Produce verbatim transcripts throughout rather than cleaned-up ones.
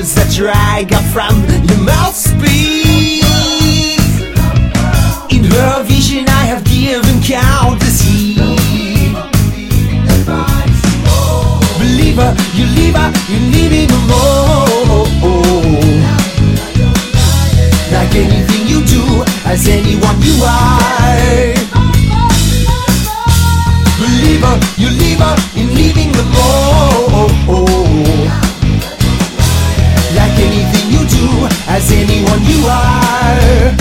words that drag up from your mouth speak. In her vision I have given countless heed. Believer, you leave her, you're leaving her more. Like anything you do, as anyone you are. Believer, you leave her, you're leaving her more. Like anything you do, as anyone you are.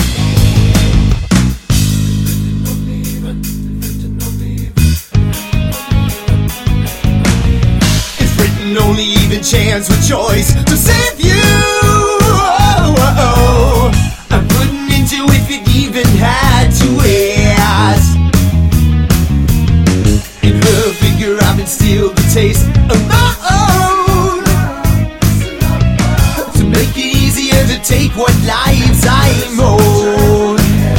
It's written only even chance with choice to save you. Oh, oh, oh. I'm putting into if it even had to ask. In her figure I've instilled the taste of my own, to make it easier to take what lives I own.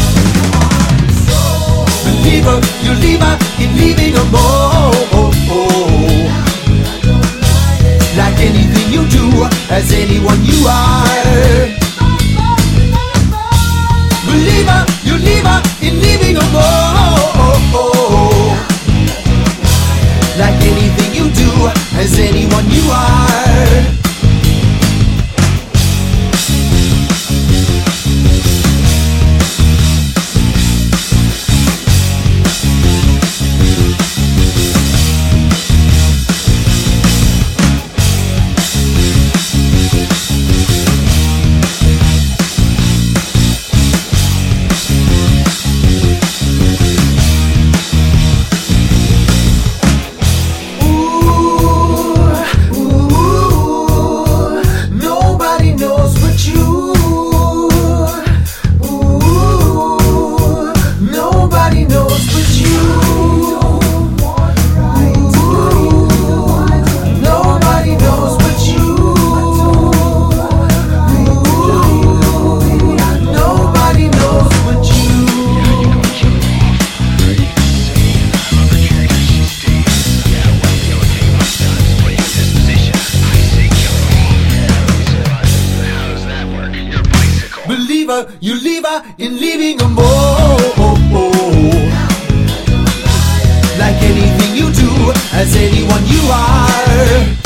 Believer, you leave her, you're leaving her more. Like anything you do, as anyone you are. Believer, you leave her, you're leaving her more. Like anything you do, as anyone you are. Believer, you leave her, you're leaving her more. Like anything you do, as anyone you are.